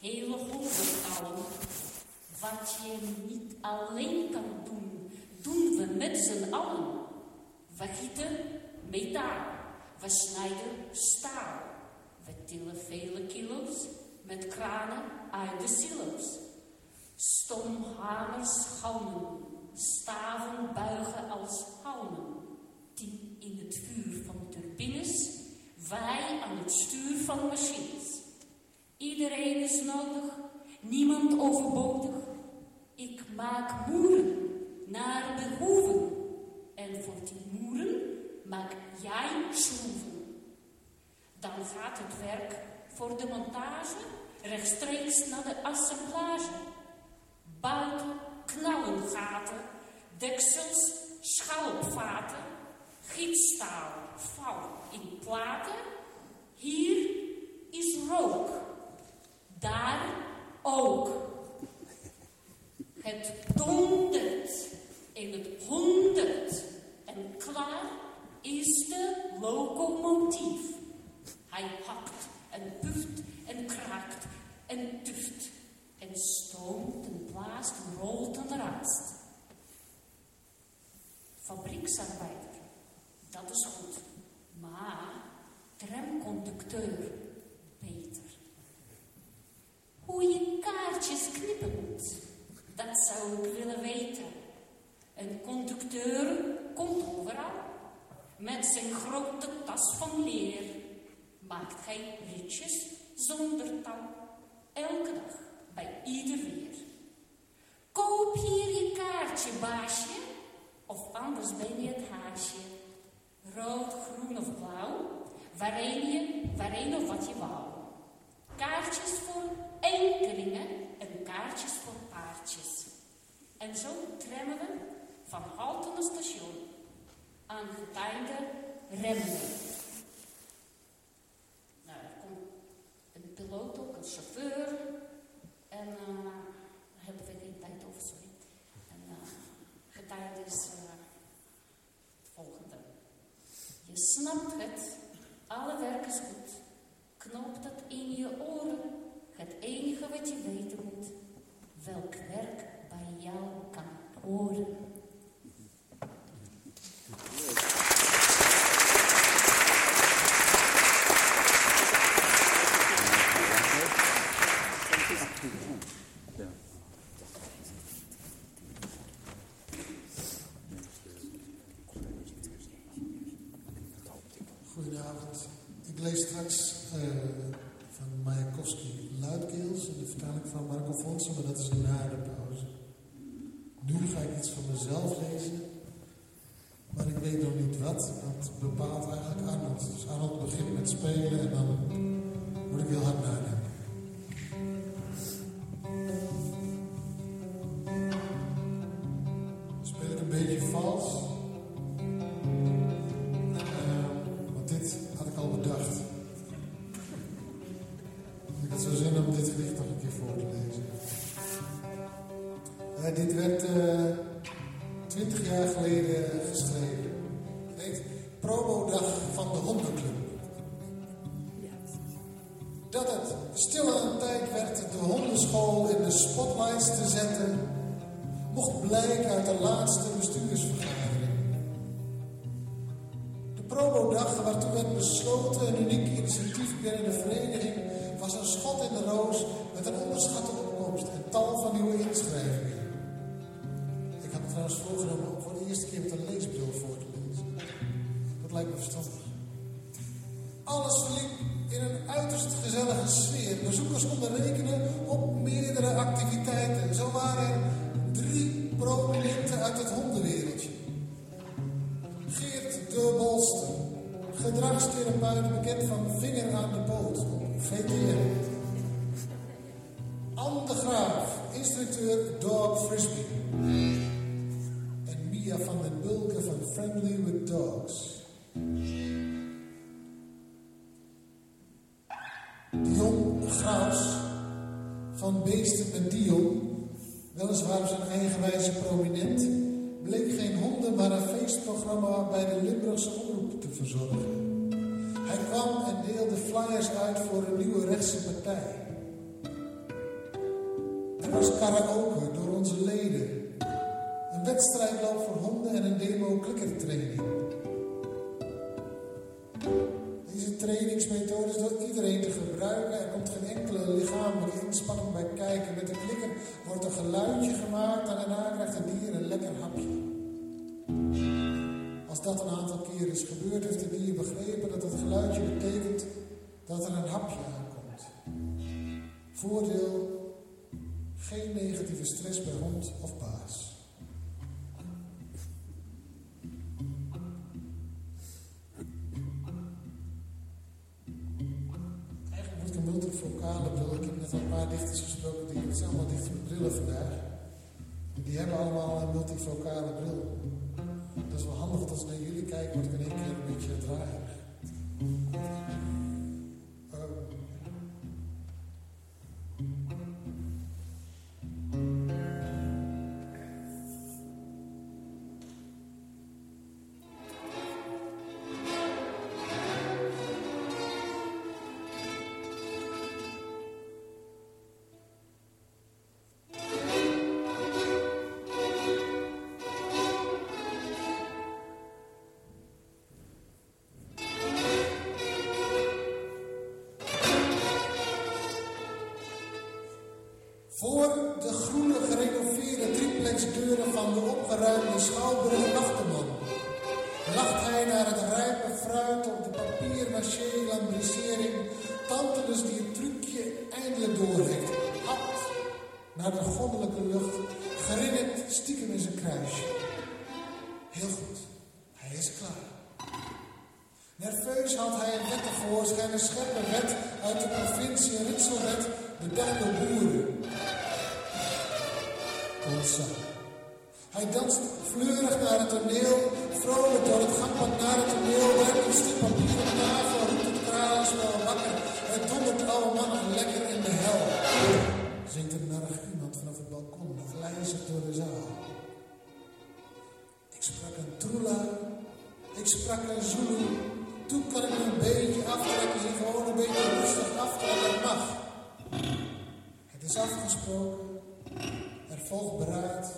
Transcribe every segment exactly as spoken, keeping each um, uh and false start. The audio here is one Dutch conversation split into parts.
hele honderdtallen. Wat je niet alleen kan doen, doen we met z'n allen. We gieten metaal, we snijden staal. We tillen vele kilo's met kranen uit de silo's. Stoomhamers galmen, staven buigen als halmen. Die in het vuur van turbines, wij aan het stuur van machines. Iedereen is nodig, niemand overbodig. Ik maak moeren naar behoeven. En voor die moeren maak jij schroeven. Dan gaat het werk voor de montage rechtstreeks naar de assemblage. Bouten, knallen gaten, deksels, schalpvaten, gietstaal, val in platen. Hier is rook, daar ook. Het dondert en het honderd en klaar is de locomotief. Hij hakt en puft en kraakt en tuft en stoomt en blaast en rolt en raast. Fabrieksarbeider, dat is goed, maar tramconducteur beter. Hoe je kaartjes knippen moet, dat zou ik willen weten. Een conducteur komt overal, met zijn grote tas van leer. Maakt hij ritjes zonder touw, elke dag, bij ieder weer. Koop hier je kaartje, baasje, of anders ben je het haasje. Rood, groen of blauw, waarheen je, waarheen of wat je wou. Kaartjes voor enkelingen en kaartjes voor paardjes. En zo trammen we van halte naar station aan getijde remmen. Nou, er komt een piloot ook, een chauffeur. En uh, daar hebben we geen tijd over, sorry. En uh, getijde is uh, het volgende. Je snapt het, alle werk is goed. Knoop dat in je oren. Het enige wat je weten moet, welk werk bij jou kan horen. Goedenavond. Ik lees straks uh, van Mayakovsky Luidkeels in de vertaling van Marco Fonsen, maar dat is na de pauze. Nu ga ik iets van mezelf lezen, maar ik weet nog niet wat. Dat bepaalt eigenlijk Arnold. Dus Arnold begint met spelen en dan moet ik heel hard nadenken. Speel ik een beetje vals. Ja, dit werd twintig uh, jaar geleden geschreven. Het heet Promodag van de Hondenclub. Dat het stil aan tijd werd de hondenschool in de spotlights te zetten, mocht blijken uit de laatste bestuursvergadering. De Promodag, waartoe werd besloten een uniek initiatief binnen de vereniging, was een schot in de roos met een onderschatte opkomst en tal van nieuwe inschrijvingen. Ik had me trouwens voorgenomen om voor de eerste keer met een leesbril voor te lezen. Dat lijkt me verstandig. Alles verliep in een uiterst gezellige sfeer. Bezoekers konden rekenen op meerdere activiteiten. Zo waren er drie prominenten uit het hondenwereldje. Geert de Bolster, gedragstherapeut bekend van Vinger aan de Poot, V T M. Anne de Graaf, instructeur Dog Frisbee. En Mia van den Bulke van Friendly with Dogs. Dion Graus van Beesten met Dion, weliswaar op zijn eigen wijze prominent, bleek geen honden, maar een feestprogramma bij de Limburgse omroep te verzorgen. Hij kwam en deelde flyers uit voor een nieuwe rechtse partij. was karaoke door onze leden. Een wedstrijdloop voor honden en een demo klikkertraining. Deze trainingsmethode is door iedereen te gebruiken. Er komt geen enkele lichamelijke inspanning bij kijken. Met de klikker wordt een geluidje gemaakt en daarna krijgt het dier een lekker hapje. Als dat een aantal keer is gebeurd, heeft het dier begrepen dat het geluidje betekent dat er een hapje aankomt. Voordeel: geen negatieve stress bij hond of baas. Eigenlijk moet ik een multifocale bril. Ik heb net al een paar dichters gesproken, die het zijn allemaal dicht met brillen vandaag. Die hebben allemaal een multifocale bril. Dat is wel handig dat als ik naar jullie kijk, word ik in één keer een beetje draaierig. Voor de groene gerenoveerde triplexdeuren van de opgeruimde Schouwburg lacht de man. Lacht hij naar het rijpe fruit op de papier-maché-lambrisering. Tantalus die het trucje eindelijk door heeft. Hapt naar de goddelijke lucht. Grinnikt stiekem in zijn kruisje. Heel goed, hij is klaar. Nerveus haalt hij een wet tevoorschijn, een scherpe wet uit de provincie, een ritselwet, bedacht door boeren. Kolsa. Hij danst fleurig naar het toneel, vrolijk door het gangpad naar het toneel, werkt een stuk papier op tafel, roept het kralenspel wakker, het dondert oude mannen lekker in de hel. Zingt een narrig iemand vanaf het balkon, glijzigt door de zaal. Ik sprak een Trula, ik sprak een Zulu. Toen kan ik me een beetje aftrekken, zie gewoon een beetje rustig aftrekken, het mag. Het is afgesproken, er volgt beraad.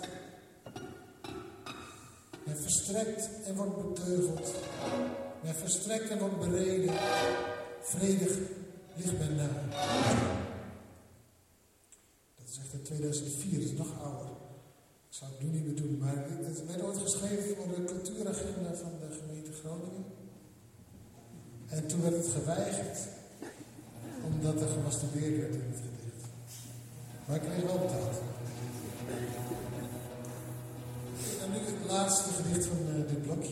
Men verstrekt en wordt beteugeld. Men verstrekt en wordt bereden. Vredig ligt men na. Dat is echt in tweeduizend vier, dat is nog ouder. Dat zou ik nu niet meer doen, maar het werd ooit geschreven voor de cultuuragenda van de gemeente Groningen. En toen werd het geweigerd, omdat er gemasturbeerd werd in het gedicht. Maar ik kreeg wel betaald. En nu het laatste gedicht van uh, dit blokje.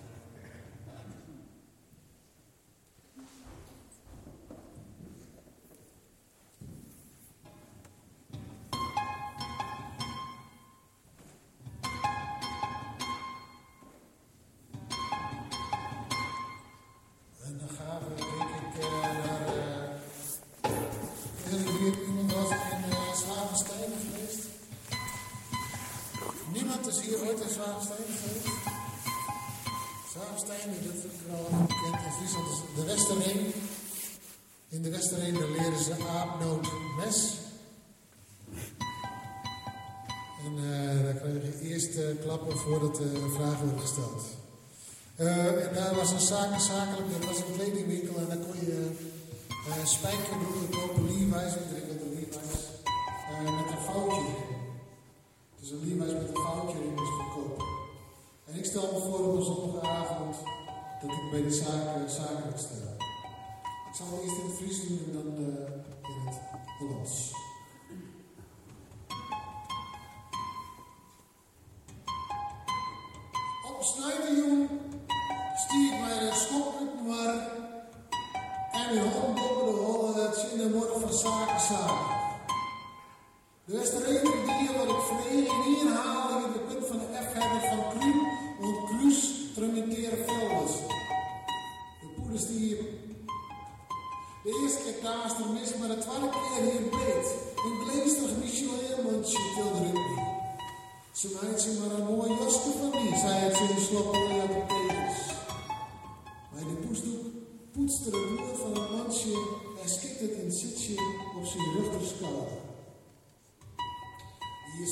In de Westerheen leren ze aapnoot mes. En uh, daar krijg je eerst uh, klappen voordat de vragen worden gesteld. Uh, en daar was een zaken zakelijk, dat was een kledingwinkel en daar kon je uh, spijkerbroeken kopen, Levi's, iedereen wilde Levi's, uh, met een foutje. Dus een Levi's met een foutje erin was goedkoop. En ik stel me voor op een zondagavond dat ik bij de zaken zakelijk stel. Ik zal eerst in het Fries doen en dan uh, in het Hollands. Op Snijdenjoen stiert mij een schokelijk maar en weer hondboppen de hollen dat ze in de morgen van zaken zaken. De Westerheener die wat ik vereniging hier haal in de punt van de F-herder van Kruim en Kluus trummiteren velden. De poeders die hier. De eerste keer naast er mis, maar de tweede keer hier beet. Een gleestig Michelin-mondje tilde ik niet. Ze meid ze maar een mooi jasje van die, zei het ze in de sloppen en de apothekers. Bij de poesdoek poetste de boer van het mandje en skikte het in het zitje op zijn rugterschouder.